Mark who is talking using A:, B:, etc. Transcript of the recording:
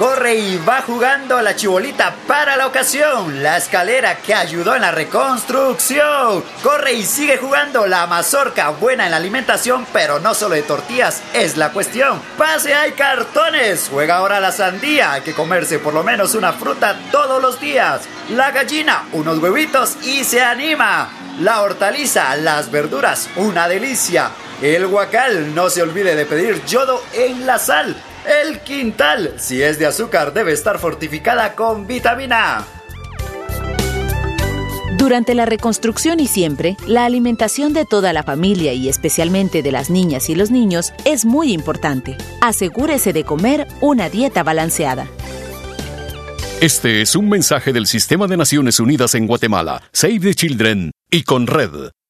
A: corre y va jugando la chibolita para la ocasión. La escalera que ayudó en la reconstrucción. Corre y sigue jugando la mazorca, buena en la alimentación, pero no solo de tortillas es la cuestión. Pase, hay cartones. Juega ahora la sandía, hay que comerse por lo menos una fruta todos los días. La gallina, unos huevitos y se anima. La hortaliza, las verduras, una delicia. El guacal, no se olvide de pedir yodo en la sal. El quintal, si es de azúcar, debe estar fortificada con vitamina A.
B: Durante la reconstrucción y siempre, la alimentación de toda la familia y especialmente de las niñas y los niños es muy importante. Asegúrese de comer una dieta balanceada.
C: Este es un mensaje del Sistema de Naciones Unidas en Guatemala, Save the Children y Conred.